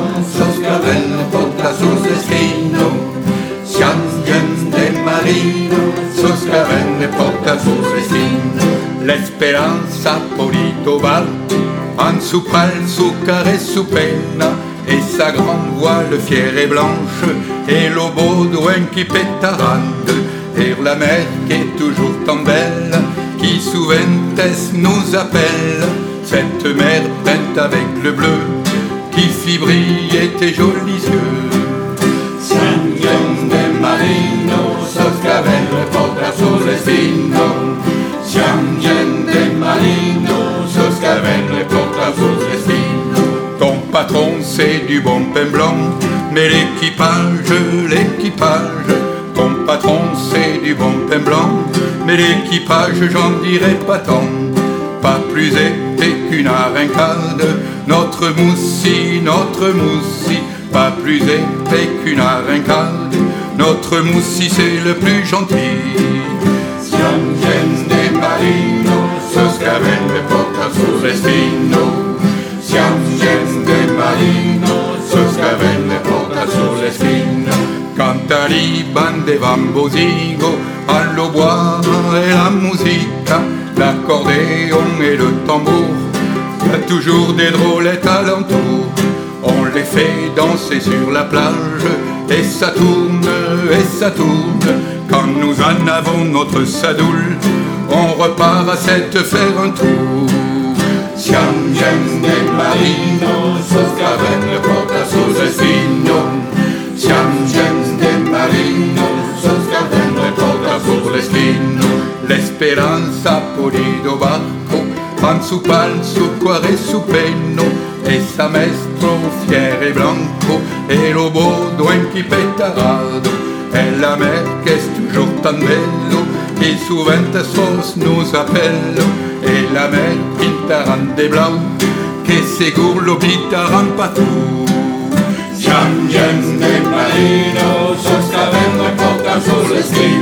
sos que avvenno porta sul destino. Siamo marino, sos que avvenno porta sul destino. L'esperanza polito val, en su pal, su carré, su penna, et sa grande voile fière et blanche, et l'eau baudouin qui pétarade, et la mer qui est toujours tant belle, qui souventès nous appelle, cette mer peinte avec le bleu, qui fit briller tes jolis yeux. Siamo marino, sos que avvenno porta sul destino. Siamo marino, sos que avvenno porta sul destino. Ton patron c'est du bon pain blanc, mais l'équipage, ton patron c'est du bon pain blanc, mais l'équipage j'en dirais pas tant. Pas plus épais qu'une arengade, notre moussi, pas plus épais qu'une arengade, notre moussi c'est le plus gentil. Siamo marino, sos que avvenno porta sul destino. Siamo marino, sos que avvenno porta sul destino. Canta Liban de Bambosigo, allo bois et la musica, l'accordéon et le tambour, y a toujours des drôlettes alentour. On les fait danser sur la plage, et ça tourne, quand nous en avons notre sadoule, on repart à cette faire un tour. Siamo marino, sos que avvenno porta sul destino. Siamo marino, sos que avvenno porta sul destino. L'esperanza polido barco, en su pal, su cuore, su penno, e sa maestro fier et blanco, et l'eau baudouin qui pétarade, et la mer qui est toujours tan bello, qui souventès nous appelle, et la mer pintaran de blanc, que segur lo pintaran patou. Siamo marino, sos que avvenno porta sul destino.